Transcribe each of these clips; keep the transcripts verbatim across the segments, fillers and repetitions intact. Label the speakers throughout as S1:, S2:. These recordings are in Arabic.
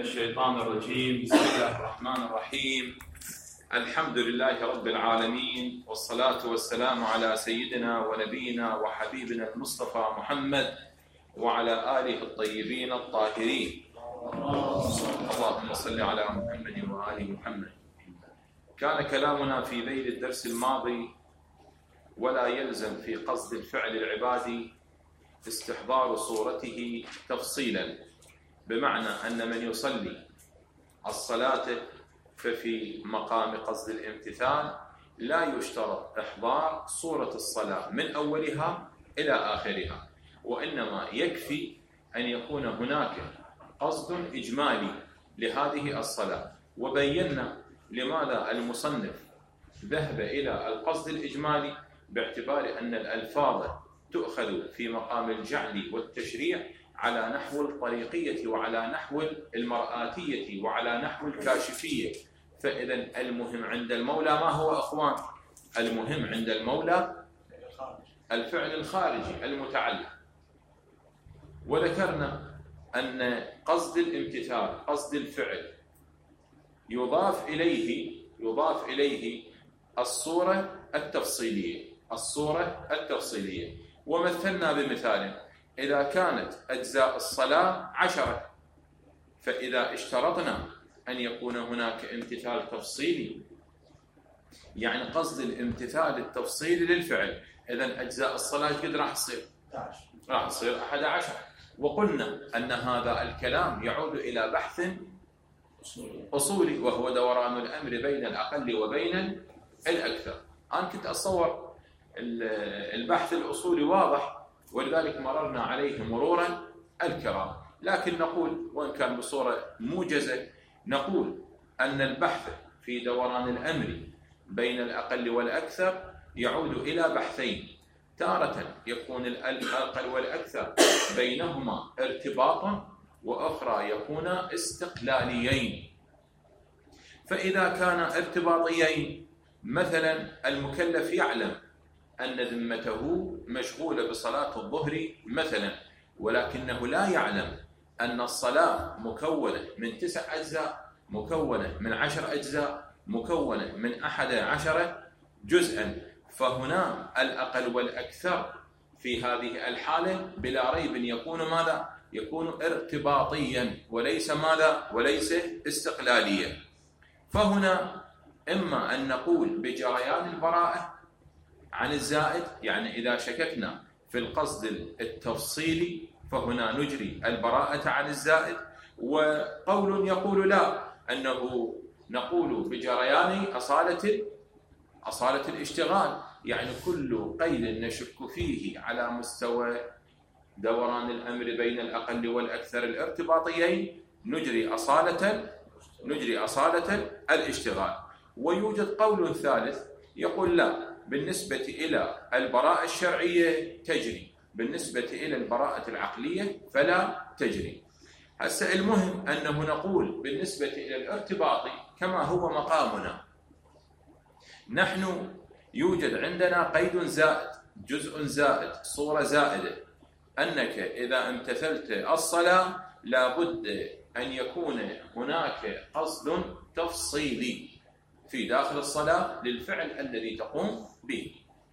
S1: الشيطان الرجيم. بسم الله الرحمن الرحيم. الحمد لله رب العالمين، والصلاة والسلام على سيدنا ونبينا وحبيبنا المصطفى محمد وعلى آله الطيبين الطاهرين. اللهم صل على محمد وآل محمد. كان كلامنا في ذيل الدرس الماضي: ولا يلزم في قصد الفعل العبادي استحضار صورته تفصيلا، بمعنى أن من يصلي الصلاة ففي مقام قصد الامتثال لا يشترط إحضار صورة الصلاة من أولها إلى آخرها، وإنما يكفي أن يكون هناك قصد إجمالي لهذه الصلاة. وبينا لماذا المصنف ذهب إلى القصد الإجمالي، باعتبار أن الألفاظ تؤخذ في مقام الجعل والتشريع على نحو الطريقية وعلى نحو المرآتية وعلى نحو الكاشفية. فإذا المهم عند المولى ما هو أخوان؟ المهم عند المولى الفعل الخارجي المتعلق. وذكرنا أن قصد الامتثال، قصد الفعل، يضاف إليه يضاف إليه الصورة التفصيلية الصورة التفصيلية ومثلنا بمثال: إذا كانت أجزاء الصلاة عشرة، فإذا اشترطنا أن يكون هناك امتثال تفصيلي، يعني قصد الامتثال التفصيلي للفعل، إذن أجزاء الصلاة قد راح تصير؟ راح تصير أحد عشر. وقلنا أن هذا الكلام يعود إلى بحث أصولي، وهو دوران الأمر بين الأقل وبين الأكثر. أنا كنت أتصور البحث الأصولي واضح، ولذلك مررنا عليه مرورا الكرام، لكن نقول وإن كان بصورة موجزة، نقول أن البحث في دوران الأمر بين الأقل والأكثر يعود إلى بحثين: تارة يكون الأقل والأكثر بينهما ارتباطا، وأخرى يكون استقلاليين. فإذا كان ارتباطيين، مثلا المكلف يعلم أن ذمته مشغولة بصلاة الظهر مثلا، ولكنه لا يعلم أن الصلاة مكونة من تسع أجزاء، مكونة من عشر أجزاء، مكونة من أحد عشر جزءا. فهنا الأقل والأكثر في هذه الحالة بلا ريب يكون ماذا؟ يكون ارتباطيا، وليس ماذا؟ وليس استقلاليا. فهنا إما أن نقول بجريان البراءة عن الزائد، يعني إذا شككنا في القصد التفصيلي فهنا نجري البراءة عن الزائد. وقول يقول لا، أنه نقول بجريان أصالة أصالة الاشتغال، يعني كل قيد نشك فيه على مستوى دوران الأمر بين الأقل والأكثر الارتباطيين نجري أصالة نجري أصالة الاشتغال. ويوجد قول ثالث يقول لا، بالنسبة إلى البراءة الشرعية تجري، بالنسبة إلى البراءة العقلية فلا تجري. هسه المهم أنه نقول بالنسبة إلى الارتباط كما هو مقامنا، نحن يوجد عندنا قيد زائد، جزء زائد، صورة زائدة، أنك إذا امتثلت الصلاة لابد أن يكون هناك قصد تفصيلي في داخل الصلاة للفعل الذي تقوم به.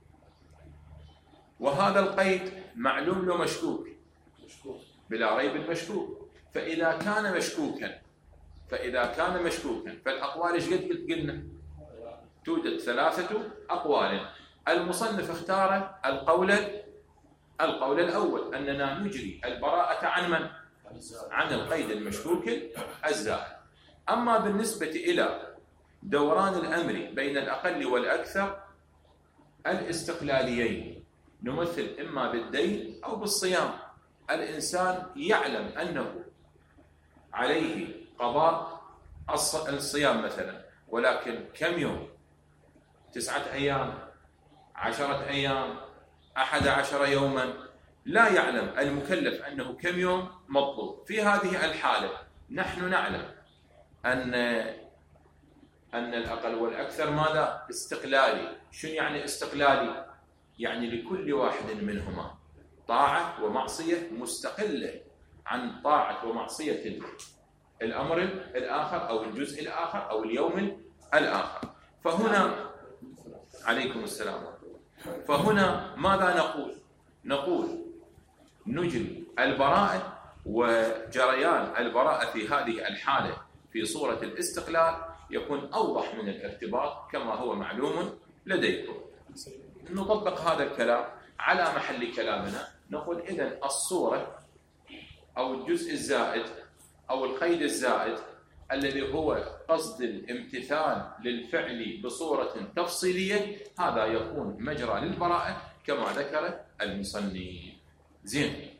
S1: وهذا القيد معلوم له مشكوك، بلا ريب مشكوك. فإذا كان مشكوكا فإذا كان مشكوكا فالأقوال ايش قد قلنا؟ توجد ثلاثة أقوال. المصنف اختار القول القول الأول، أننا نجري البراءة عن من؟ عن القيد المشكوك الزائد. أما بالنسبة إلى دوران الأمر بين الأقل والأكثر الاستقلاليين، نمثل إما بالدين أو بالصيام. الإنسان يعلم أنه عليه قضاء الصيام مثلا، ولكن كم يوم؟ تسعة أيام، عشرة أيام، أحد عشر يوما، لا يعلم المكلف أنه كم يوم مطلوب. في هذه الحالة نحن نعلم أن أن الأقل والأكثر ماذا؟ استقلالي. شنو يعني استقلالي؟ يعني لكل واحد منهما طاعة ومعصية مستقلة عن طاعة ومعصية الأمر الآخر أو الجزء الآخر أو اليوم الآخر. فهنا عليكم السلام. فهنا ماذا نقول؟ نقول نجري البراءة، وجريان البراءة في هذه الحالة في صورة الاستقلال يكون أوضح من الارتباط كما هو معلوم لديكم. نطبق هذا الكلام على محل كلامنا، نقول إذن الصورة أو الجزء الزائد أو القيد الزائد الذي هو قصد الامتثال للفعل بصورة تفصيلية، هذا يكون مجرى للبراءة كما ذكر المصنف. زين،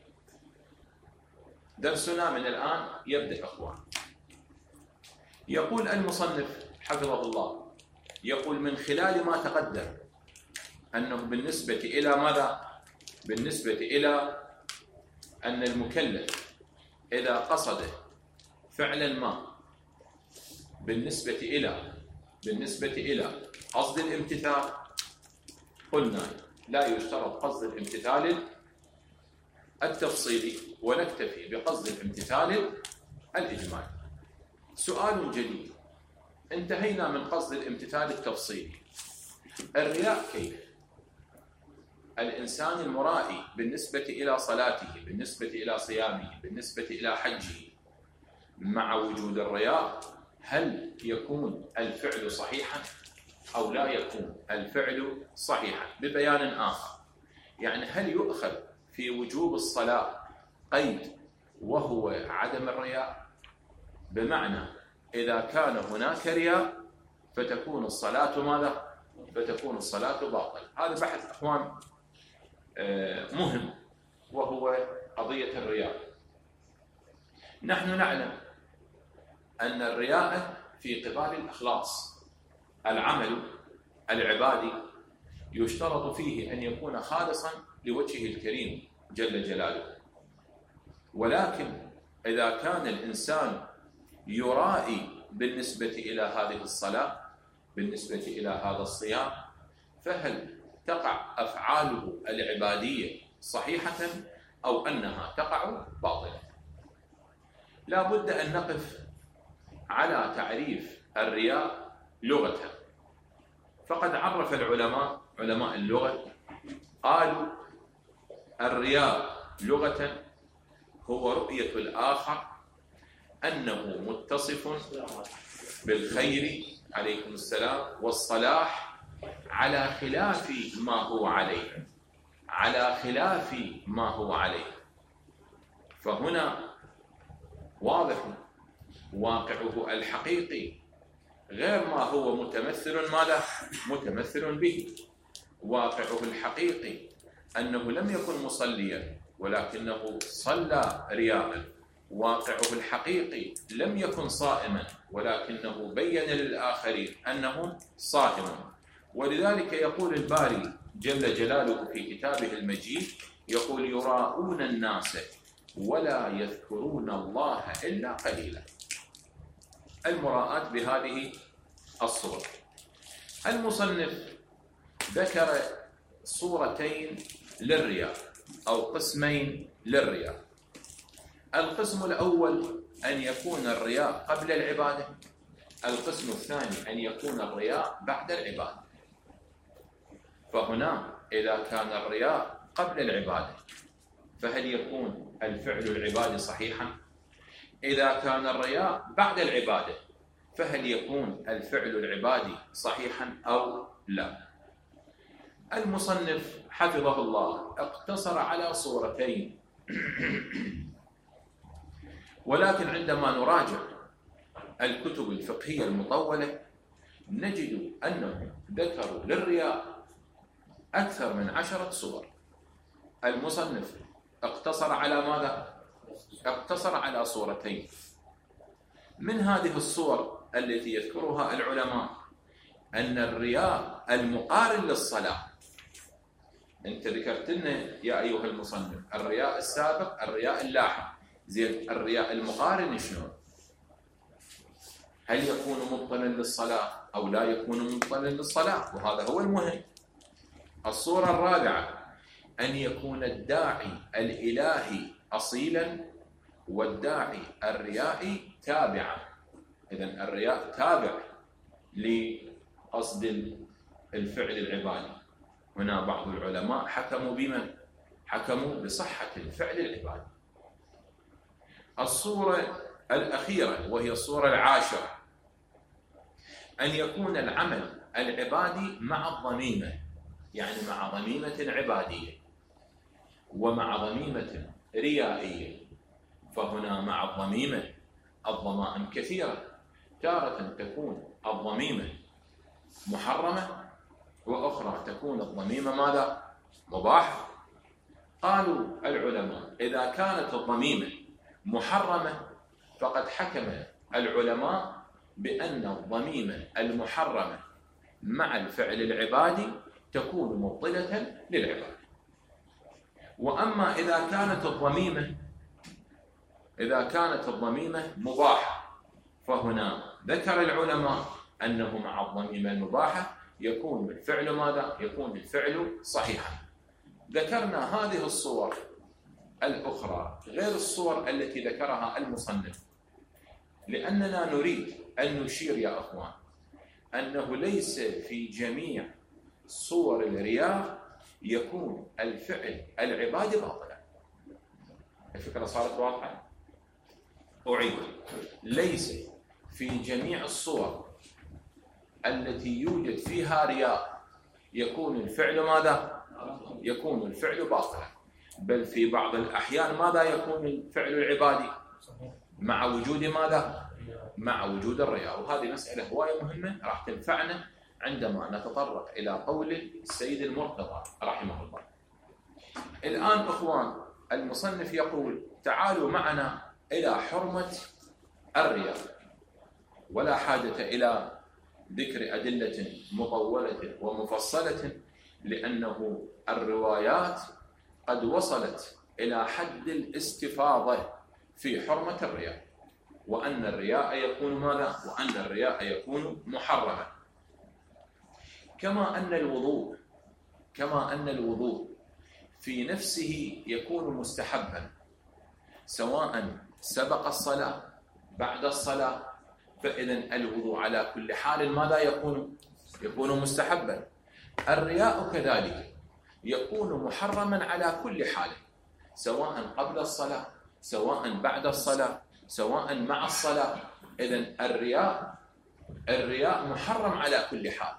S1: درسنا من الآن يبدأ أخوان. يقول المصنف حفظه الله، يقول من خلال ما تقدم أنه بالنسبة إلى ماذا؟ بالنسبة إلى أن المكلف إذا قصد فعلا ما بالنسبة إلى بالنسبة إلى قصد الامتثال، قلنا لا يشترط قصد الامتثال التفصيلي ونكتفي بقصد الامتثال الإجمالي. سؤال جديد، انتهينا من قصد الامتثال التفصيلي. الرياء كيف؟ الإنسان المرائي بالنسبة إلى صلاته، بالنسبة إلى صيامه، بالنسبة إلى حجه، مع وجود الرياء هل يكون الفعل صحيحا أو لا يكون الفعل صحيحا؟ ببيان آخر، يعني هل يؤخذ في وجوب الصلاة قيد وهو عدم الرياء؟ بمعنى إذا كان هناك رياء فتكون الصلاة ماذا؟ فتكون الصلاة باطلة. هذا بحث أخوان مهم، وهو قضية الرياء. نحن نعلم أن الرياء في قبال الإخلاص، العمل العبادي يشترط فيه أن يكون خالصا لوجهه الكريم جل جلاله. ولكن إذا كان الإنسان يرائي بالنسبة إلى هذه الصلاة، بالنسبة إلى هذا الصيام، فهل تقع أفعاله العبادية صحيحة أو أنها تقع باطلة؟ لا بد أن نقف على تعريف الرياء لغة. فقد عرف العلماء علماء اللغة قالوا الرياء لغة هو رؤية الآخر أنه متصف بالخير عليكم السلام والصلاح على خلاف ما هو عليه، على خلاف ما هو عليه. فهنا واضح واقعه الحقيقي غير ما هو متمثل ماذا؟ متمثل به. واقعه الحقيقي أنه لم يكن مصليا ولكنه صلى رياء. واقعه الحقيقي لم يكن صائما ولكنه بين للآخرين أنه صائم. ولذلك يقول الباري جل جلاله في كتابه المجيد، يقول يراؤون الناس ولا يذكرون الله إلا قليلا. المراءة بهذه الصورة. المصنف ذكر صورتين للرياء أو قسمين للرياء. القسم الأول أن يكون الرياء قبل العبادة، القسم الثاني أن يكون الرياء بعد العبادة. فهنا إذا كان الرياء قبل العبادة فهل يكون الفعل العبادي صحيحا؟ إذا كان الرياء بعد العبادة فهل يكون الفعل العبادي صحيحا أو لا؟ المصنف حفظه الله اقتصر على صورتين، ولكن عندما نراجع الكتب الفقهية المطولة نجد أنهم ذكروا للرياء أكثر من عشرة صور. المصنف اقتصر على ماذا؟ اقتصر على صورتين. من هذه الصور التي يذكرها العلماء أن الرياء المقارن للصلاة، أنت ذكرت لنا يا أيها المصنف الرياء السابق الرياء اللاحق، زين الرياء المقارن شنو؟ هل يكون مبطلا للصلاة أو لا يكون مبطلا للصلاة؟ وهذا هو المهم. الصورة الرابعة أن يكون الداعي الإلهي أصيلا والداعي الريائي تابعة. إذن الرياء تابع لقصد الفعل العبادي. هنا بعض العلماء حكموا بمن؟ حكموا بصحة الفعل العبادي. الصورة الأخيرة وهي الصورة العاشرة، أن يكون العمل العبادي مع الضميمة، يعني مع ضميمة عبادية ومع ضميمة ريائية. فهنا مع الضميمة الضمائم كثيرة، تارة تكون الضميمة محرمة، وأخرى تكون الضميمة ماذا؟ مباحة. قالوا العلماء إذا كانت الضميمة محرمة فقد حكم العلماء بأن الضميمة المحرمة مع الفعل العبادي تكون مبطلة للعبادة. وأما إذا كانت الضميمة إذا كانت الضميمة مباحة فهنا ذكر العلماء أنه مع الضميمة المباحة يكون الفعل ماذا؟ يكون الفعل صحيحا. ذكرنا هذه الصور الأخرى غير الصور التي ذكرها المصنف لأننا نريد أن نشير يا أخوان أنه ليس في جميع صور الرياء يكون الفعل العبادي باطلا. الفكرة صارت واضحة؟ أعيد، ليس في جميع الصور التي يوجد فيها رياء يكون الفعل ماذا؟ يكون الفعل باطلا، بل في بعض الأحيان ماذا يكون الفعل العبادي؟ مع وجود ماذا؟ مع وجود الرياء. وهذه مسألة هواية مهمة راح تنفعنا عندما نتطرق إلى قول السيد المرتضى رحمه الله. الآن أخوان المصنف يقول تعالوا معنا إلى حرمة الرياء، ولا حاجة إلى ذكر أدلة مطولة ومفصلة لأنه الروايات قد وصلت إلى حد الاستفاضة في حرمة الرياء، وأن الرياء يكون ماذا؟ وأن الرياء يكون محرما. كما أن الوضوء كما أن الوضوء في نفسه يكون مستحبا سواء سبق الصلاة بعد الصلاة، فإذا الوضوء على كل حال ماذا يكون؟ يكون مستحبا. الرياء كذلك يكون محرما على كل حال، سواء قبل الصلاة سواء بعد الصلاة سواء مع الصلاة. إذن الرياء الرياء محرم على كل حال،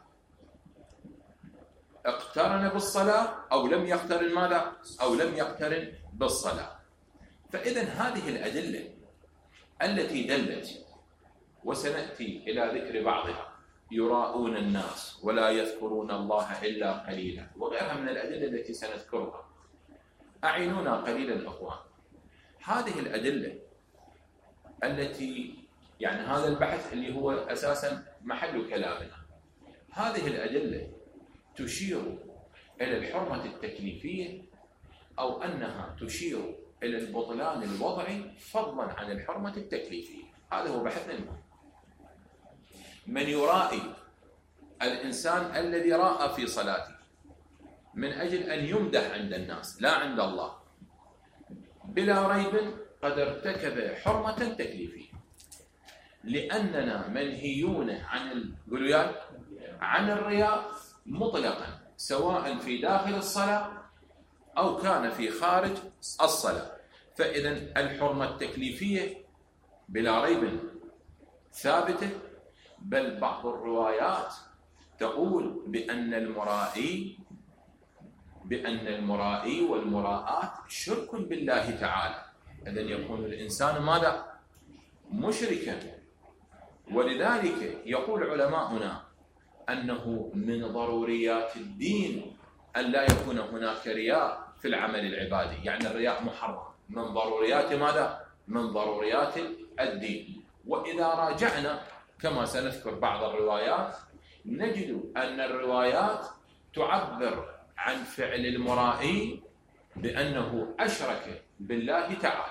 S1: اقترن بالصلاة أو لم يقترن ماذا؟ أو لم يقترن بالصلاة. فإذن هذه الأدلة التي دلت، وسنأتي إلى ذكر بعضها، يراؤون الناس ولا يذكرون الله إلا قليلا، وغيرها من الأدلة التي سنذكرها. أعينونا قليلا أخوان. هذه الأدلة التي يعني هذا البحث اللي هو أساسا محل كلامنا، هذه الأدلة تشير إلى الحرمة التكليفية أو أنها تشير إلى البطلان الوضعي فضلا عن الحرمة التكليفية. هذا هو بحثنا المهم. من يرائي الإنسان الذي راى في صلاته من أجل أن يمدح عند الناس لا عند الله، بلا ريب قد ارتكب حرمة تكليفية، لأننا منهيون عن عن الرياء مطلقا سواء في داخل الصلاة أو كان في خارج الصلاة. فإذا الحرمة التكليفية بلا ريب ثابتة، بل بعض الروايات تقول بأن المرائي بأن المرائي والمراءات شرك بالله تعالى. إذن يكون الإنسان ماذا؟ مشركا. ولذلك يقول علماؤنا أنه من ضروريات الدين أن لا يكون هناك رياء في العمل العبادي، يعني الرياء محرم من ضروريات ماذا؟ من ضروريات الدين. وإذا راجعنا كما سنذكر بعض الروايات نجد أن الروايات تعبر عن فعل المرائي بأنه أشرك بالله تعالى.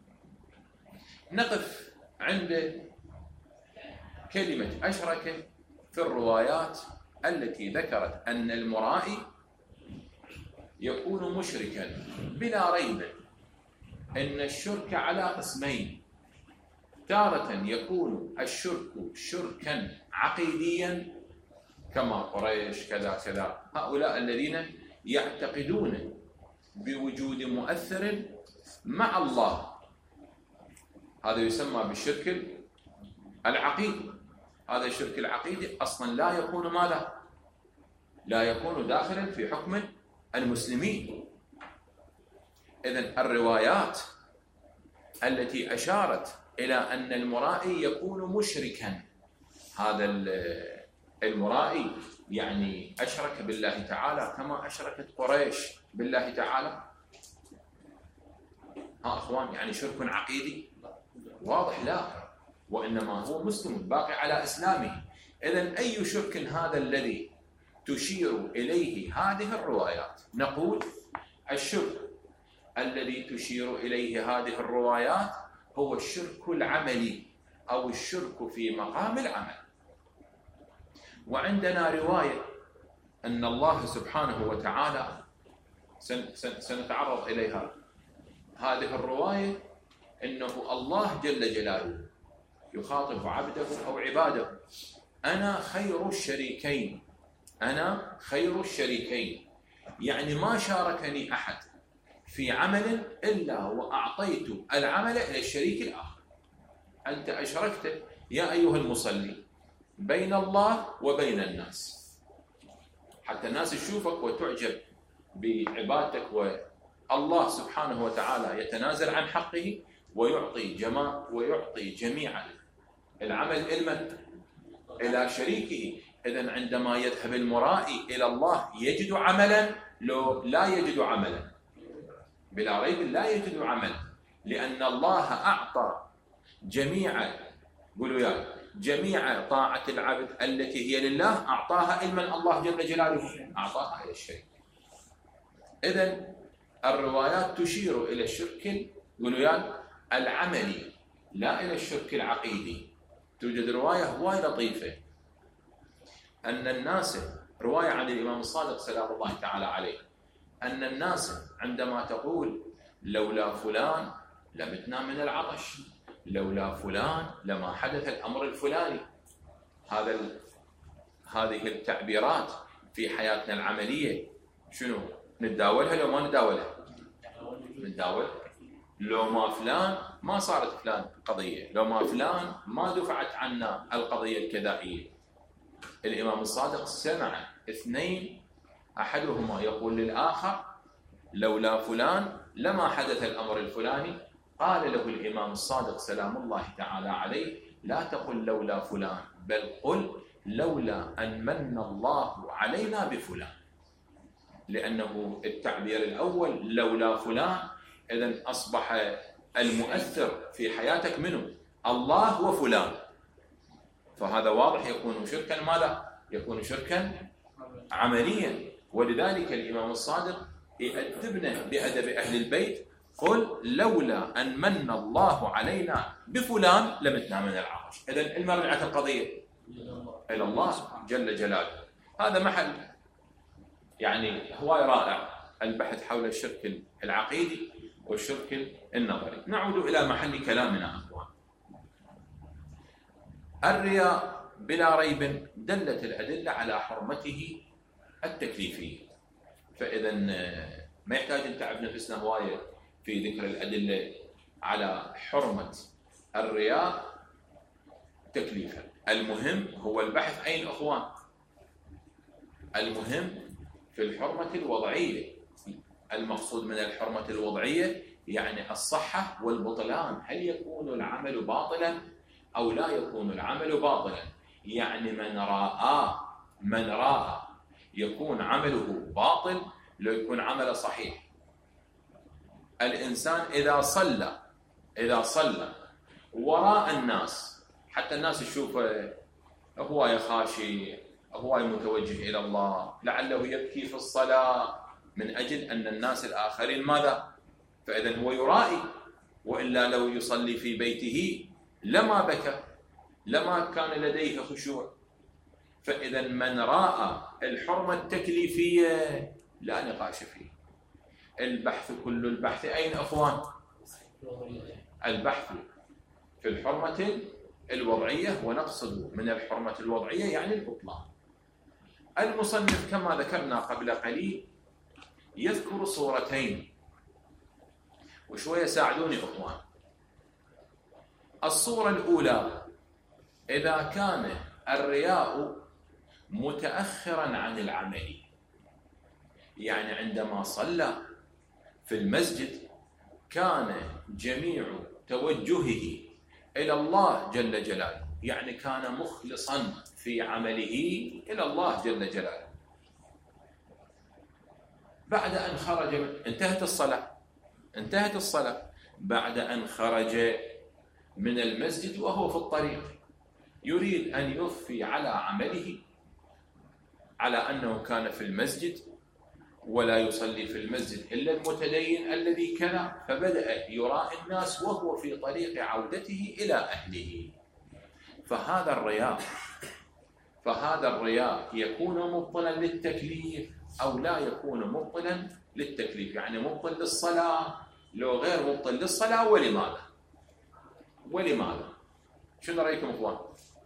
S1: نقف عند كلمة أشرك في الروايات التي ذكرت أن المرائي يكون مشركا بلا ريب أن الشرك على قسمين، تارة يكون الشرك شركا عقيديا كما قريش كذا كذا، هؤلاء الذين يعتقدون بوجود مؤثر مع الله، هذا يسمى بالشرك العقيدي. هذا الشرك العقيدي أصلا لا يكون ماذا؟ لا يكون داخلا في حكم المسلمين. إذن الروايات التي أشارت إلى أن المرائي يكون مشركا، هذا المرائي يعني أشرك بالله تعالى كما أشركت قريش بالله تعالى. ها أخوان، يعني شرك عقيدي واضح؟ لا، وإنما هو مسلم باقي على إسلامه. إذن أي شرك هذا الذي تشير إليه هذه الروايات؟ نقول الشرك الذي تشير إليه هذه الروايات هو الشرك العملي أو الشرك في مقام العمل. وعندنا رواية أن الله سبحانه وتعالى سنتعرض إليها، هذه الرواية إنه الله جل جلاله يخاطب عبده أو عباده: أنا خير الشريكين، أنا خير الشريكين، يعني ما شاركني أحد في عمل إلا وأعطيت العمل إلى الشريك الآخر. أنت أشركت يا أيها المصلي بين الله وبين الناس، حتى الناس تشوفك وتعجب بعبادتك، والله سبحانه وتعالى يتنازل عن حقه ويعطي جماع ويعطي جميع العمل إلى إلى شريكه. إذن عندما يذهب المرائي إلى الله يجد عملا؟ لو لا يجد عملا، بلا ريب لا يجد عملا، لأن الله أعطى جميع، قولوا يا جميع طاعة العبد التي هي لله أعطاها إلمن الله جل جلاله أعطاها إلى الشريك. إذن الروايات تشير إلى الشرك، قولوا يا العملي، لا إلى الشرك العقيدي. توجد رواية هواي لطيفة أن الناس، رواية عن الإمام الصادق سلام الله تعالى عليه، أن الناس عندما تقول لولا فلان لمتنا من العطش، لولا فلان لما حدث الأمر الفلاني. هذا ال... هذه التعبيرات في حياتنا العملية شنو؟ نتداولها لو ما نتداولها؟ نتداولها. لو ما فلان ما صارت فلان قضية، لو ما فلان ما دفعت عنا القضية الكذائية. الإمام الصادق سمع اثنين أحدهما يقول للآخر لولا فلان لما حدث الأمر الفلاني، قال له الإمام الصادق سلام الله تعالى عليه: لا تقل لولا فلان، بل قل لولا أن من الله علينا بفلان. لأنه التعبير الأول لولا فلان، إذن أصبح المؤثر في حياتك منه الله وفلان، فهذا واضح يكون شركا ماذا؟ يكون شركا عمليا. ولذلك الإمام الصادق يأدبنا بأدب أهل البيت: قل لولا أن من الله علينا بفلان لمتنا من العطش. إذن المرجعة القضية إلى الله جل جلاله. هذا محل يعني هواي رائع البحث حول الشرك العقيدي والشرك النظري. نعود إلى محل كلامنا أخوان. الرياء بلا ريب دلت الأدلة على حرمته التكليفية، فإذا ما يحتاج نتعب نفسنا هواية في ذكر الأدلة على حرمة الرياء تكليفا. المهم هو البحث أين أخوان؟ المهم في الحرمة الوضعية. المقصود من الحرمة الوضعية يعني الصحة والبطلان، هل يكون العمل باطلا أو لا يكون العمل باطلا؟ يعني من رأى من رأى يكون عمله باطل لو يكون عمله صحيح. الإنسان إذا صلى إذا صلى وراء الناس، حتى الناس تشوفه هو يخاشي، هو متوجه إلى الله، لعله يبكي في الصلاة من أجل أن الناس الآخرين ماذا؟ فإذا هو يرائي، وإلا لو يصلي في بيته لما بكى، لما كان لديه خشوع. فإذا من رأى الحرمة التكليفية لا نقاش فيه. البحث كل البحث أين أخوان؟ البحث في الحرمة الوضعية، ونقصد من الحرمة الوضعية يعني البطلان. المصنف كما ذكرنا قبل قليل يذكر صورتين، وشوية ساعدوني أخوان. الصورة الأولى إذا كان الرياء متأخرا عن العمل، يعني عندما صلى في المسجد كان جميع توجهه إلى الله جل جلاله، يعني كان مخلصا في عمله إلى الله جل جلاله. بعد أن خرج من انتهت الصلاة انتهت الصلاة بعد أن خرج من المسجد وهو في الطريق يريد أن يضفي على عمله على أنه كان في المسجد ولا يصلي في المسجد إلا المتدين الذي كان، فبدأ يراء الناس وهو في طريق عودته إلى أهله. فهذا الرياء فهذا الرياء يكون مبطلا للتكليف أو لا يكون مبطلا للتكليف، يعني مبطل للصلاة لو غير مبطل للصلاة. ولماذا؟ ولماذا؟ شنو رأيكم أخوان؟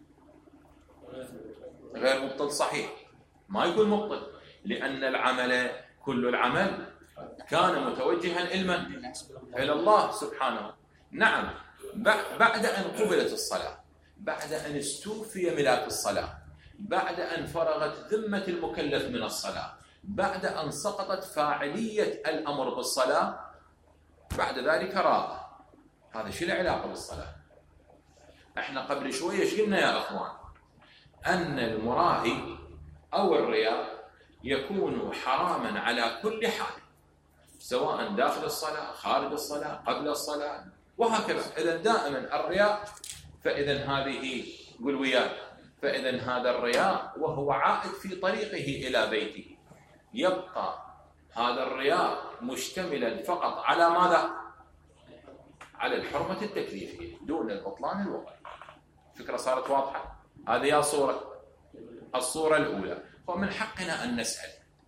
S1: غير مبطل صحيح، ما يكون مبطل، لأن العمل كل العمل كان متوجها إلما إلى الله سبحانه. نعم، بعد أن قبلت الصلاة، بعد أن استوفي ملاك الصلاة، بعد أن فرغت ذمة المكلف من الصلاة، بعد أن سقطت فاعلية الأمر بالصلاة، بعد ذلك راء. هذا شيء له علاقة بالصلاة. احنا قبل شوية ايش قلنا يا أخوان؟ أن المرائي أو الرياء يكون حراما على كل حال، سواء داخل الصلاة، خارج الصلاة، قبل الصلاة، وهكذا. إذا دائما الرياء، فإذا هذه قل وياي، فإذا هذا الرياء وهو عائد في طريقه إلى بيته، يبقى هذا الرياء مشتملا فقط على ماذا؟ على الحرمة التكليفية دون البطلان الوضعي. فكرة صارت واضحة؟ هذه يا صورة الصورة الأولى. ومن حقنا أن نسأل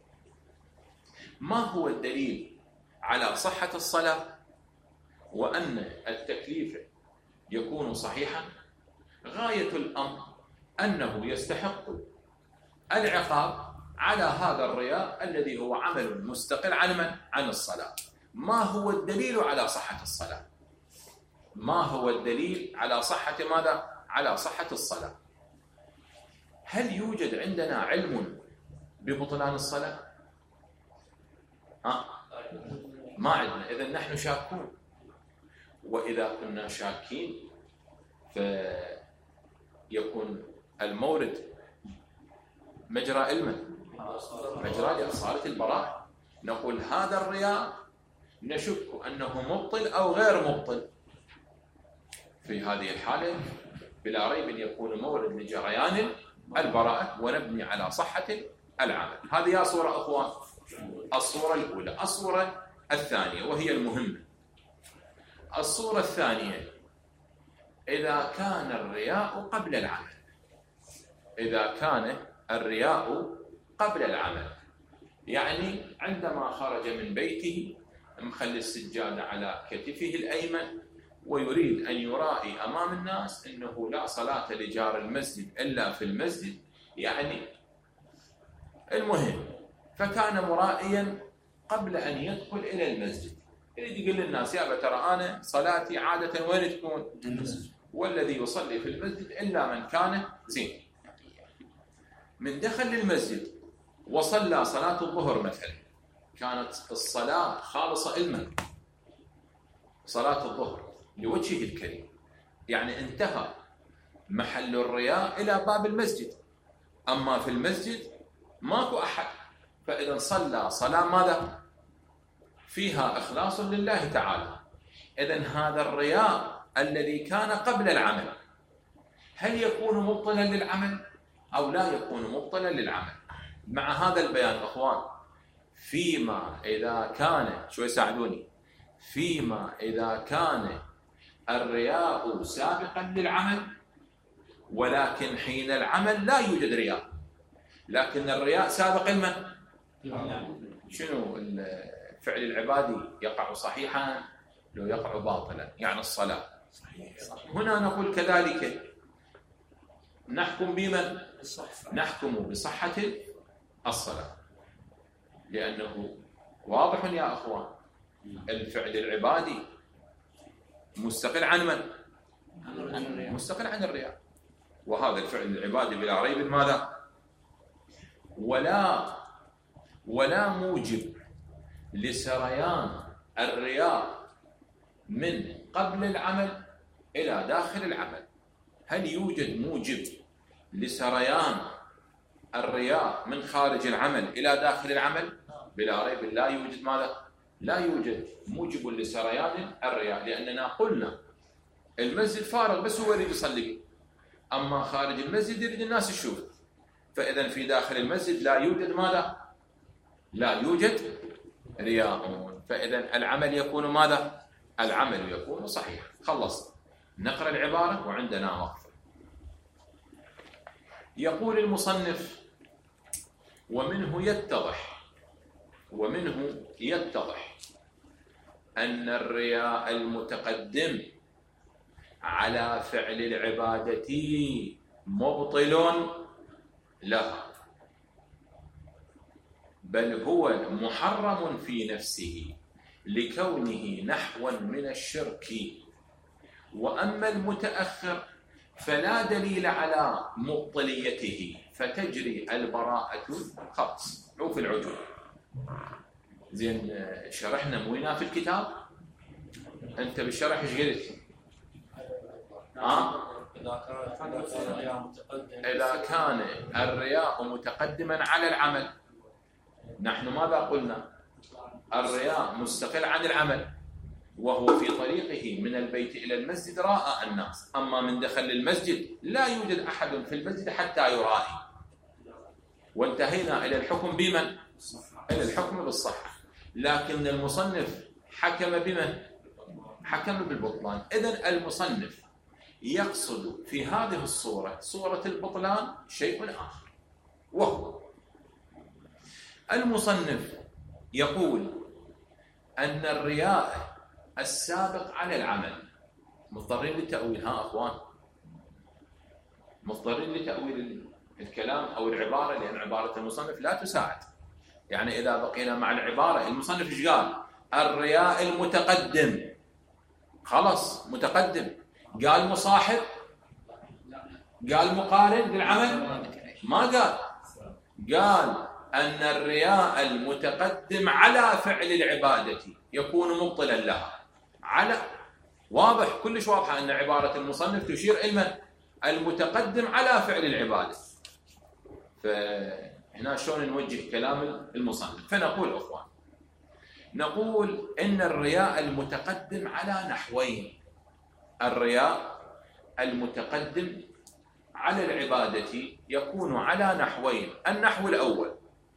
S1: ما هو الدليل على صحة الصلاة وأن التكليف يكون صحيحا؟ غاية الأمر أنه يستحق العقاب على هذا الرياء الذي هو عمل مستقل عن من؟ عن الصلاة. ما هو الدليل على صحة الصلاة؟ ما هو الدليل على صحة ماذا؟ على صحة الصلاة. هل يوجد عندنا علم ببطلان الصلاة؟ ها؟ ما عندنا. إذن نحن شاكون، وإذا كنا شاكين فيكون المورد مجرى علما، مجرى لأصالة البراءة. نقول هذا الرياء نشك أنه مبطل أو غير مبطل. في هذه الحالة بلا ريب يكون مورد لجريان البراءة ونبني على صحة العمل. هذه يا صورة أخوان الصورة الأولى. الصورة الثانية وهي المهمة، الصورة الثانية إذا كان الرياء قبل العمل. إذا كان الرياء قبل العمل، يعني عندما خرج من بيته مخلي السجادة على كتفه الأيمن ويريد أن يرائي أمام الناس أنه لا صلاة لجار المسجد إلا في المسجد، يعني المهم فكان مرائيا قبل أن يدخل إلى المسجد. يريد يقول للناس يا ترى أنا صلاتي عادة وين تكون؟ والذي يصلي في المسجد إلا من كان زين. من دخل للمسجد وصلى صلاة الظهر مثلا، كانت الصلاة خالصة إلما، صلاة الظهر لوجهه الكريم، يعني انتهى محل الرياء إلى باب المسجد. أما في المسجد ماكو أحد، فإذا صلى صلاة ماذا؟ فيها إخلاص لله تعالى. إذن هذا الرياء الذي كان قبل العمل هل يكون مبطلا للعمل أو لا يكون مبطلا للعمل؟ مع هذا البيان أخوان، فيما إذا كان شو يساعدوني فيما إذا كان الرياء سابقا للعمل، ولكن حين العمل لا يوجد رياء، لكن الرياء سابق لمن؟ شنو الفعل العبادي يقع صحيحا لو يقع باطلا يعني الصلاة. هنا نقول كذلك نحكم بمن؟ نحكم بصحة الصلاة، لأنه واضح يا أخوان الفعل العبادي مستقل عن من؟ مستقل عن الرياء. وهذا الفعل العبادي بلا ريب ماذا؟ ولا ولا موجب لسريان الرياء من قبل العمل إلى داخل العمل. هل يوجد موجب لسريان الرياء من خارج العمل إلى داخل العمل؟ بلا ريب لا يوجد. ماذا؟ لا يوجد موجب لسريان الرياء، لأننا قلنا المسجد فارغ بس هو يريد يصلي، أما خارج المسجد يريد الناس يشوف. فإذا في داخل المسجد لا يوجد ماذا؟ لا يوجد رياء. فإذا العمل يكون ماذا؟ العمل يكون صحيح. خلص نقرأ العبارة وعندنا وقف. يقول المصنف: ومنه يتضح ومنه يتضح أن الرياء المتقدم على فعل العبادة مبطل لها، بل هو محرم في نفسه لكونه نحوا من الشرك. وأما المتأخر فلا دليل على مبطليته فتجري البراءة خلاص. عوف العجوب. زين شرحنا موينا في الكتاب. أنت بالشرح ايش قلت؟ ها؟ إذا كان الرياء متقدما على العمل، نحن ماذا قلنا؟ الرياء مستقل عن العمل، وهو في طريقه من البيت إلى المسجد راى الناس، أما من دخل المسجد لا يوجد أحد في المسجد حتى يرائي. وانتهينا إلى الحكم بمن؟ إلى الحكم بالصحة. لكن المصنف حكم بمن؟ حكم بالبطلان. إذن المصنف يقصد في هذه الصورة صورة البطلان شيء آخر، وهو المصنف يقول أن الرياء السابق على العمل مضطرين للتأويل. ها أخوان، مضطرين لتأويل الكلام أو العبارة، لأن عبارة المصنف لا تساعد. يعني إذا بقينا مع العبارة، المصنف إيش قال؟ الرياء المتقدم. خلص متقدم. قال مصاحب؟ قال مقارن للعمل؟ ما قال. قال أن الرياء المتقدم على فعل العبادة يكون مبطلا لها. على واضح، كلش واضحة أن عبارة المصنف تشير إلى المتقدم على فعل العبادة. فهنا شلون نوجه كلام المصنف؟ فنقول أخوان، نقول إن الرياء المتقدم على نحوين. الرياء المتقدم على العبادة يكون على نحوين. النحو الأول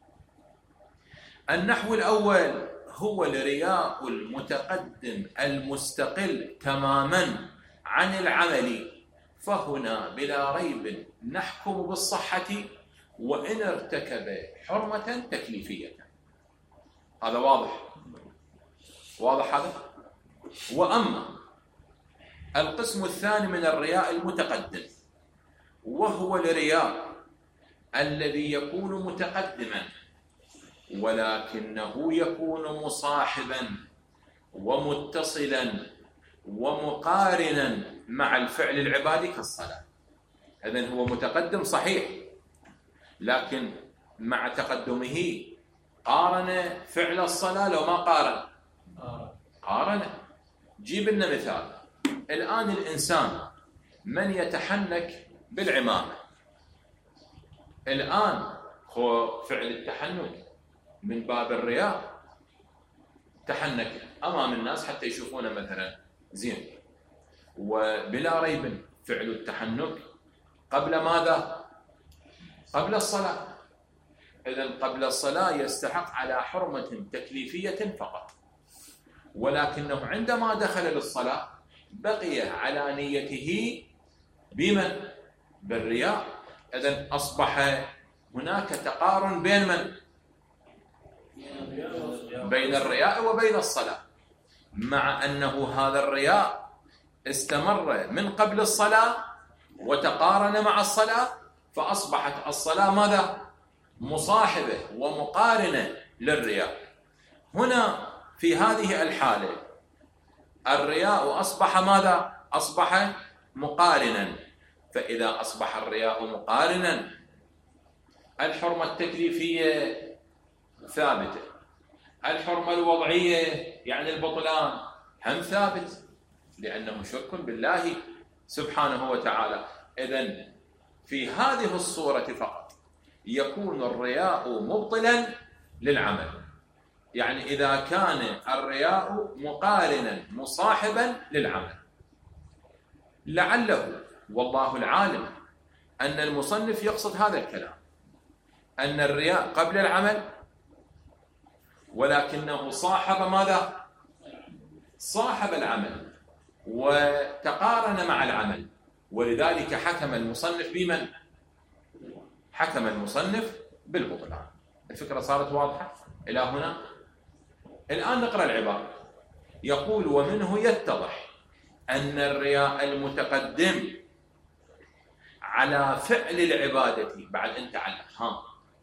S1: النحو الأول هو الرياء المتقدم المستقل تماما عن العمل، فهنا بلا ريب نحكم بالصحة وإن ارتكب حرمة تكليفية. هذا واضح واضح هذا. وأما القسم الثاني من الرياء المتقدم، وهو الرياء الذي يكون متقدما ولكنه يكون مصاحبا ومتصلا ومقارنا مع الفعل العبادي كالصلاة. إذن هو متقدم صحيح، لكن مع تقدمه قارن فعل الصلاة لو ما قارن قارن. جيب لنا مثال. الآن الإنسان من يتحنك بالعمامة، الآن هو فعل التحنك من باب الرياء، تحنك أمام الناس حتى يشوفونه مثلا زين، وبلا ريب فعل التحنك قبل ماذا؟ قبل الصلاة. إذن قبل الصلاة يستحق على حرمة تكليفية فقط، ولكنه عندما دخل للصلاة بقي على نيته بمن؟ بالرياء. إذن أصبح هناك تقارن بين من؟ بين الرياء وبين الصلاة. مع أنه هذا الرياء استمر من قبل الصلاة وتقارن مع الصلاة، فأصبحت الصلاة ماذا؟ مصاحبة ومقارنة للرياء. هنا في هذه الحالة الرياء أصبح ماذا؟ أصبح مقارنا. فإذا أصبح الرياء مقارنا الحرمة التكليفية ثابتة، الحرمة الوضعية يعني البطلان هم ثابت، لأنه شرك بالله سبحانه وتعالى. إذن في هذه الصورة فقط يكون الرياء مبطلا للعمل، يعني إذا كان الرياء مقارنا مصاحبا للعمل. لعله والله العالم أن المصنف يقصد هذا الكلام، أن الرياء قبل العمل ولكنه صاحب ماذا؟ صاحب العمل وتقارن مع العمل، ولذلك حكم المصنف بمن؟ حكم المصنف بالبطلان. الفكرة صارت واضحة إلى هنا؟ الآن نقرأ العبارة. يقول: ومنه يتضح أن الرياء المتقدم على فعل العبادة بعد أنت علق ها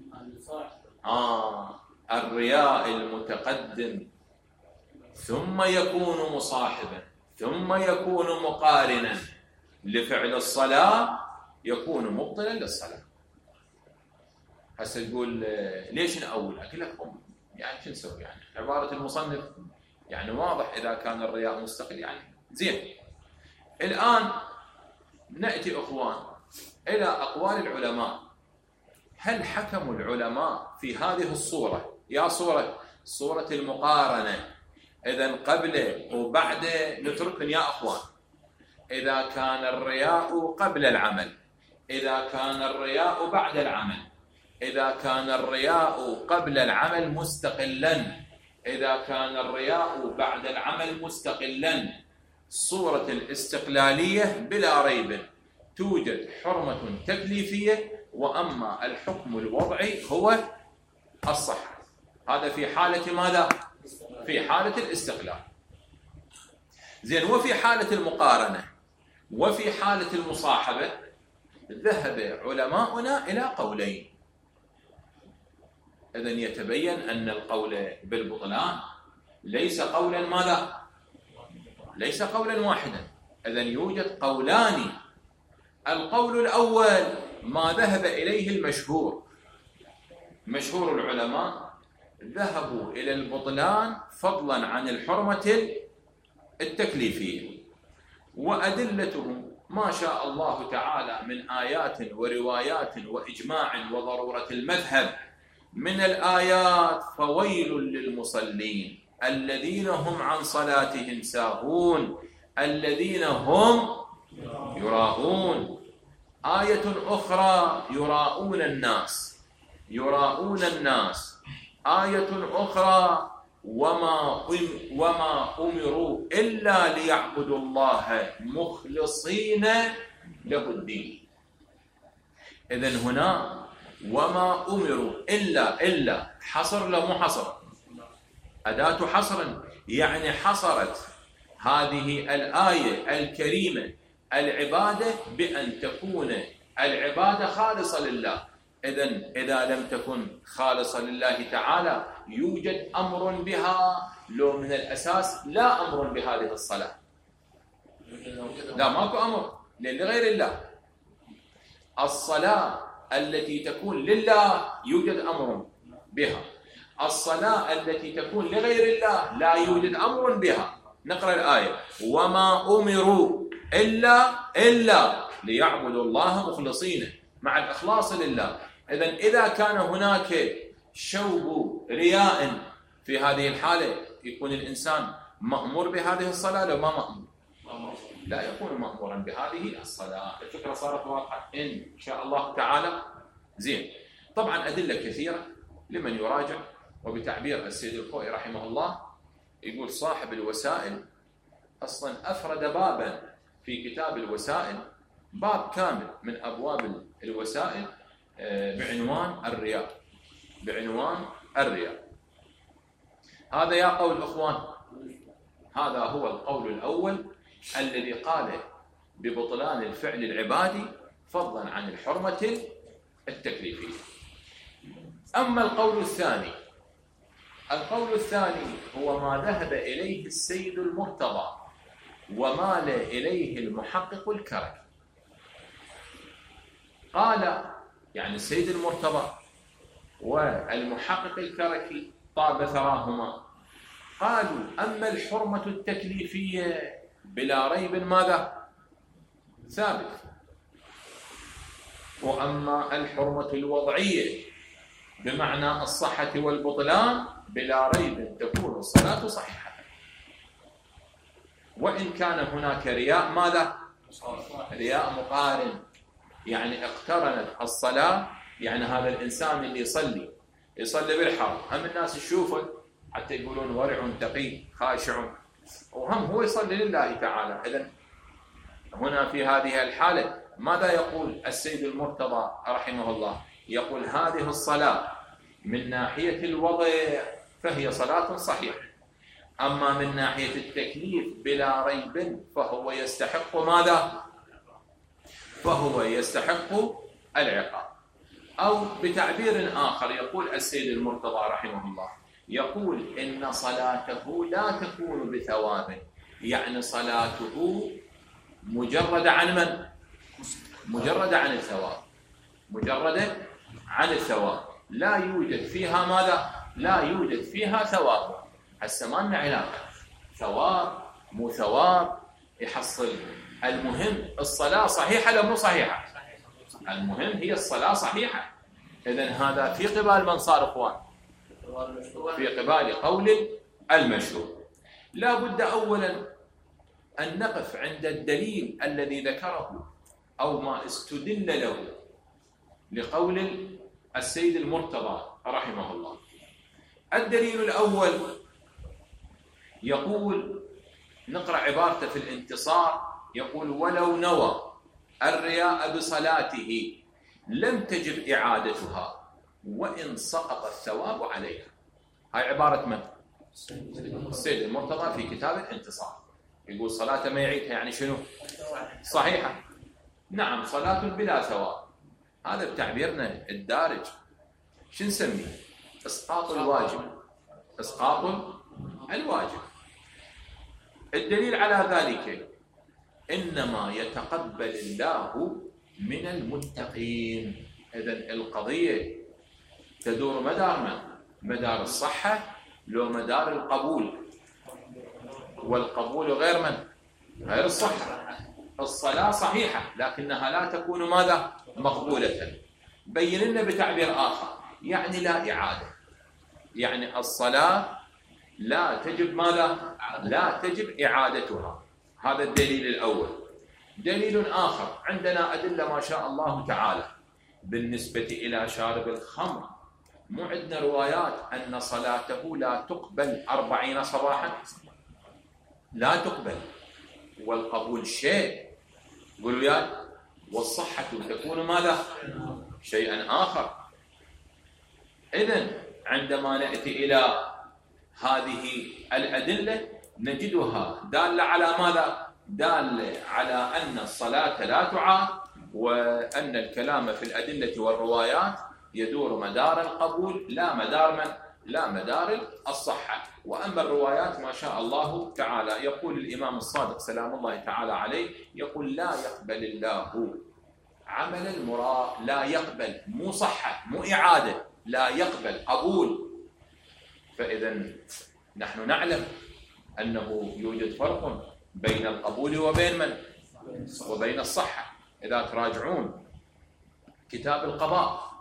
S1: آه الرياء المتقدم ثم يكون مصاحبا ثم يكون مقارنا لفعل الصلاة يكون مبطلا للصلاة. هسه تقول ليش نأول؟ أقول لك يعني شو نسوي؟ يعني عبارة المصنف يعني واضح إذا كان الرياء مستقل يعني زين. الآن نأتي أخوان إلى أقوال العلماء. هل حكموا العلماء في هذه الصورة يا صورة صورة المقارنة إذن قبل وبعد نتركن يا أخوان؟ إذا كان الرياء قبل العمل، إذا كان الرياء بعد العمل، إذا كان الرياء قبل العمل مستقلا، إذا كان الرياء بعد العمل مستقلا، صورة الاستقلالية بلا ريب توجد حرمة تكليفية، وأما الحكم الوضعي هو الصحة. هذا في حالة ماذا؟ في حالة الاستقلال. زين. وفي حالة المقارنة وفي حالة المصاحبة ذهب علماؤنا إلى قولين. إذن يتبين أن القول بالبطلان ليس قولا ماذا؟ ليس قولا واحدا. إذن يوجد قولان. القول الأول ما ذهب إليه المشهور، مشهور العلماء ذهبوا إلى البطلان فضلا عن الحرمة التكليفية، وأدلتهم ما شاء الله تعالى من آيات وروايات وإجماع وضرورة المذهب. من الآيات: فويل للمصلين الذين هم عن صلاتهم ساهون الذين هم يراءون. آية أخرى: يراءون الناس يراءون الناس. آية أخرى: وما وما أمروا إلا ليعبدوا الله مخلصين له الدين. إذن هنا وما أمروا إلا إلا حصر لا مو حصر، أداة حصر، يعني حصرت هذه الآية الكريمة العبادة بأن تكون العبادة خالصة لله. إذن إذا لم تكن خالصة لله تعالى يوجد أمر بها، لو من الأساس لا أمر بهذه الصلاة، لا ماكو أمر لغير الله. الصلاة التي تكون لله يوجد أمر بها، الصلاة التي تكون لغير الله لا يوجد أمر بها. نقرأ الآية: وما أمروا إلا إلا ليعبدوا الله مخلصين، مع الإخلاص لله. إذن إذا كان هناك شوب رياء في هذه الحالة يكون الإنسان مأمور بهذه الصلاة لو ما مأمور؟ لا يكون مأمورا بهذه الصلاة. الفكرة صارت واضحة إن شاء الله تعالى. زين. طبعا أدلة كثيرة لمن يراجع، وبتعبير السيد الخوئي رحمه الله يقول صاحب الوسائل أصلا أفرد بابا في كتاب الوسائل، باب كامل من أبواب الوسائل بعنوان الرياء، بعنوان الرياء. هذا يا قول الأخوان هذا هو القول الأول الذي قال ببطلان الفعل العبادي فضلا عن الحرمة التكليفية. أما القول الثاني القول الثاني هو ما ذهب إليه السيد المرتضى ومال إليه المحقق الكركي. قال يعني السيد المرتضى والمحقق الكركي طاب ثراهما قالوا أما الحرمة التكليفية بلا ريب ماذا؟ ثابت. وأما الحرمة الوضعية بمعنى الصحة والبطلان بلا ريب تكون الصلاة صحيحة، وإن كان هناك رياء ماذا؟ رياء مقارن، يعني اقترنت الصلاة، يعني هذا الإنسان اللي يصلي يصلي بالحرم هم الناس يشوفه حتى يقولون ورع تقي خاشع، وهم هو يصلي لله تعالى. إذن هنا في هذه الحالة ماذا يقول السيد المرتضى رحمه الله؟ يقول هذه الصلاة من ناحية الوضع فهي صلاة صحيحة، أما من ناحية التكليف بلا ريب فهو يستحق ماذا؟ فهو يستحق العقاب. أو بتعبير آخر يقول السيد المرتضى رحمه الله، يقول إن صلاته لا تكون بثواب، يعني صلاته مجرد عن من؟ مجرد عن الثواب، مجرد عن الثواب، لا يوجد فيها ماذا؟ لا يوجد فيها ثواب. هسه ما لنا علاقة ثواب مو ثواب يحصل، المهم الصلاة صحيحة لا مو صحيحة؟ المهم هي الصلاة صحيحة. إذن هذا في قبال من صار إخوان؟ في قبال قول المشهور. لا بد أولا أن نقف عند الدليل الذي ذكره أو ما استدل له لقول السيد المرتضى رحمه الله. الدليل الأول يقول، نقرأ عبارته في الانتصار، يقول ولو نوى الرياء بصلاته لم تجب إعادتها وإن سقط الثواب عليها. هاي عبارة من؟ السيد المرتضى في كتاب الانتصار، يقول صلاة ما يعيدها يعني شنو؟ صحيحة. نعم صلاة بلا ثواب، هذا بتعبيرنا الدارج شو نسميه؟ إسقاط الواجب، إسقاط الواجب. الدليل على ذلك إنما يتقبل الله من المتقين. إذن القضية تدور مدار من؟ مدار الصحة لو مدار القبول، والقبول غير من؟ غير الصحة. الصلاة صحيحة لكنها لا تكون ماذا؟ مقبولة. بين لنا بتعبير آخر، يعني لا إعادة، يعني الصلاة لا تجب ماذا؟ لا تجب إعادتها. هذا الدليل الأول. دليل آخر، عندنا أدلة ما شاء الله تعالى بالنسبة إلى شارب الخمر، مو عندنا روايات أن صلاته لا تقبل أربعين صباحا، لا تقبل، والقبول شيء، قولوا يا، والصحة تكون ماذا؟ شيئا آخر. إذن عندما نأتي إلى هذه الأدلة نجدها دالة على ماذا؟ دالة على أن الصلاة لا تعاد، وأن الكلام في الأدلة والروايات يدور مدار القبول لا مدار من؟ لا مدار الصحة. وأما الروايات ما شاء الله تعالى، يقول الإمام الصادق سلام الله تعالى عليه، يقول لا يقبل الله عمل المراء، لا يقبل مو صحة مو إعادة، لا يقبل قبول. فإذا نحن نعلم أنه يوجد فرق بين القبول وبين من؟ وبين الصحة. إذا تراجعون كتاب القضاء،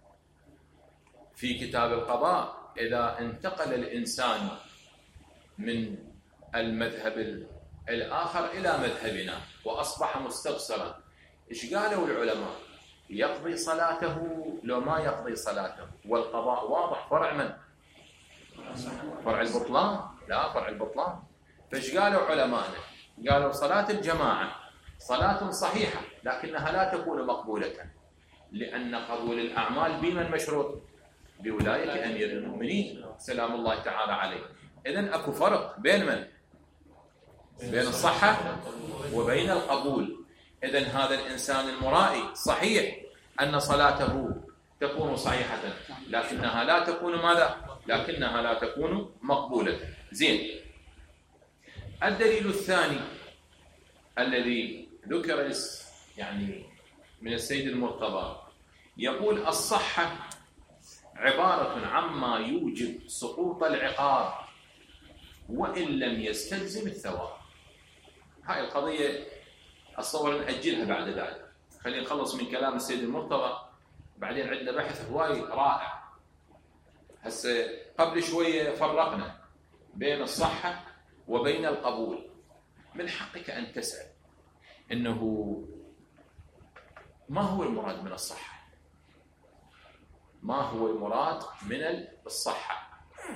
S1: في كتاب القضاء إذا انتقل الإنسان من المذهب الآخر إلى مذهبنا وأصبح مستبصرا، إيش قالوا العلماء؟ يقضي صلاته لو ما يقضي صلاته، والقضاء واضح فرع من؟ فرع البطلان، لا فرع البطلان. فإيش قالوا علماءنا؟ قالوا صلاة الجماعة صلاة صحيحة لكنها لا تكون مقبولة، لأن قبول الأعمال بمن مشروط؟ بولاية أمير المؤمنين سلام الله تعالى عليه. إذن أكو فرق بين من؟ بين الصحة وبين القبول. إذن هذا الإنسان المرائي صحيح أن صلاته تكون صحيحة، لكنها لا تكون ماذا؟ لكنها لا تكون مقبولة. زين. الدليل الثاني الذي ذكر يعني من السيد المرتضى يقول الصحة عبارة عما يوجب سقوط العقاب وإن لم يستلزم الثواب. هاي القضية أتصور نأجلها بعد ذلك، خلينا نخلص من كلام السيد المرتضى، بعدين عندنا بحث هواي رائع. هسه قبل شوية فرقنا بين الصحة وبين القبول. من حقك أن تسأل إنه ما هو المراد من الصحة؟ ما هو المراد من الصحة؟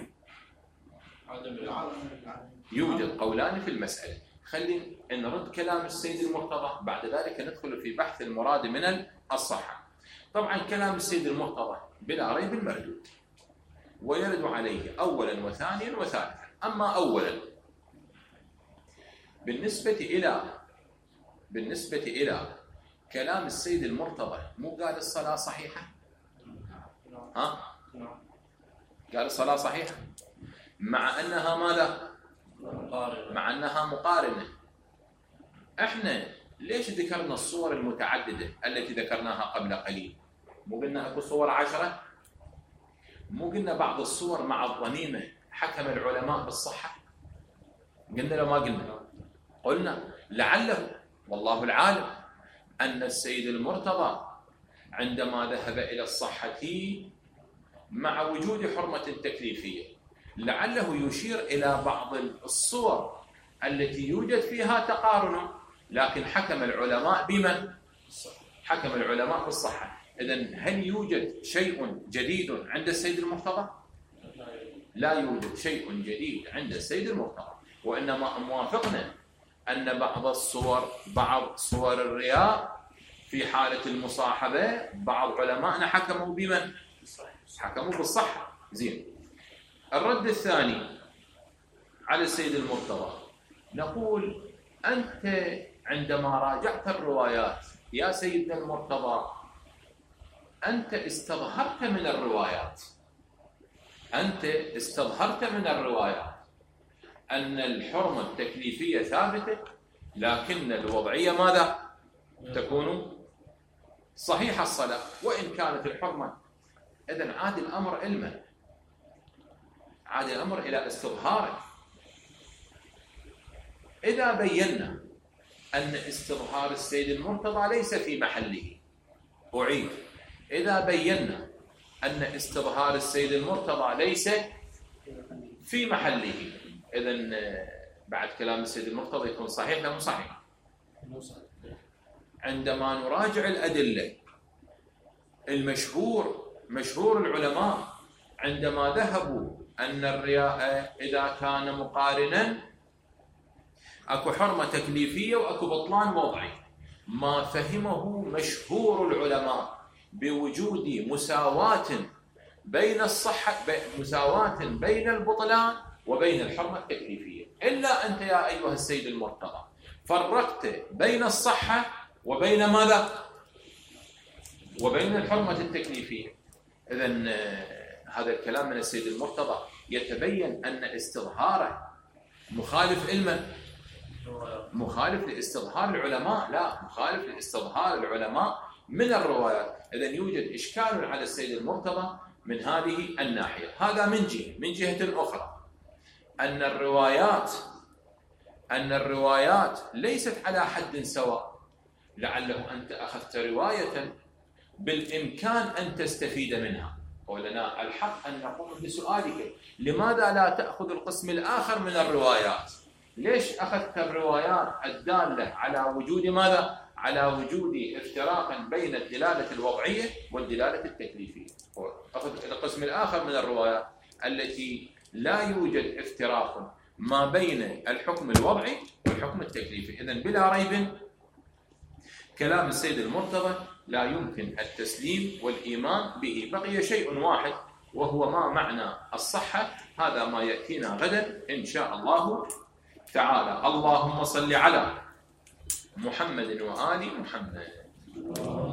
S1: يوجد قولان في المسألة. خلينا نرد كلام السيد المرتضى، بعد ذلك ندخل في بحث المراد من الصحة. طبعا كلام السيد المرتضى بلا ريب مردود، ويرد عليه أولا وثانيا وثالثا. أما أولا بالنسبة إلى بالنسبة إلى كلام السيد المرتضى، مو قال الصلاة صحيحة؟ ها؟ قال الصلاة صحيحة مع أنها ماذا؟ مع أنها مقارنة. إحنا ليش ذكرنا الصور المتعددة التي ذكرناها قبل قليل؟ مو قلنا أكو صور عشرة؟ مو قلنا بعض الصور مع الضميمة حكم العلماء بالصحة؟ قلنا لو ما قلنا؟ قلنا لعله والله العالم أن السيد المرتضى عندما ذهب إلى الصحة مع وجود حرمة تكليفية لعله يشير إلى بعض الصور التي يوجد فيها تقارن، لكن حكم العلماء بمن؟ حكم العلماء بالصحة. إذن هل يوجد شيء جديد عند السيد المرتضى؟ لا يوجد شيء جديد عند السيد المرتضى، وإنما موافقنا أن بعض الصور بعض صور الرياء في حالة المصاحبة بعض علماءنا حكموا بمن؟ حكموا بالصحة. زين. الرد الثاني على السيد المرتضى نقول أنت عندما راجعت الروايات يا سيدنا المرتضى أنت استظهرت من الروايات أنت استظهرت من الروايات أن الحرمة التكليفية ثابتة، لكن الوضعية ماذا؟ تكون صحيح الصلاة وإن كانت الحرمة. إذن عاد الأمر علما، عاد الأمر إلى استظهاره. إذا بينا أن استظهار السيد المرتضى ليس في محله، أعيد، إذا بينا أن استظهار السيد المرتضى ليس في محله، إذن بعد كلام السيد المرتضى يكون صحيح لا مو صحيح؟ عندما نراجع الأدلة المشهور مشهور العلماء عندما ذهبوا أن الرياء إذا كان مقارنا أكو حرمة تكليفية وأكو بطلان وضعي، ما فهمه مشهور العلماء بوجود مساواة بين الصحة مساواة بين البطلان وبين الحرمة التكليفية. إلا أنت يا أيها السيد المرتضى فرقت بين الصحة وبين ماذا؟ وبين الحرمة التكليفية. إذن هذا الكلام من السيد المرتضى يتبين أن استظهاره مخالف علما، مخالف لاستظهار العلماء، لا مخالف لاستظهار العلماء من الروايات. إذن يوجد إشكال على السيد المرتضى من هذه الناحية. هذا من جهة. من جهة أخرى أن الروايات أن الروايات ليست على حد سواء. لعله أنت أخذت رواية بالإمكان أن تستفيد منها، ولنا الحق أن نقوم بسؤالك لماذا لا تأخذ القسم الآخر من الروايات؟ ليش أخذت الروايات الدالة على وجود ماذا؟ على وجود افتراق بين الدلالة الوضعية والدلالة التكليفية. أخذ القسم الآخر من الروايات التي لا يوجد افتراق ما بين الحكم الوضعي والحكم التكليفي. إذن بلا ريب كلام السيد المرتضى لا يمكن التسليم والإيمان به. بقي شيء واحد وهو ما معنى الصحة، هذا ما يأتينا غدا إن شاء الله تعالى اللهم صل على محمد وآل محمد.